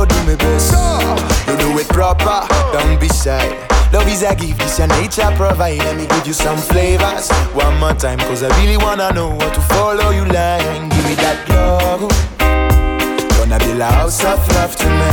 do me best. You do it proper, don't be shy. Love is a gift, this your nature provide. Let me give you some flavors one more time, cause I really wanna know what to follow you like. Give me that love, gonna build a house of love tonight.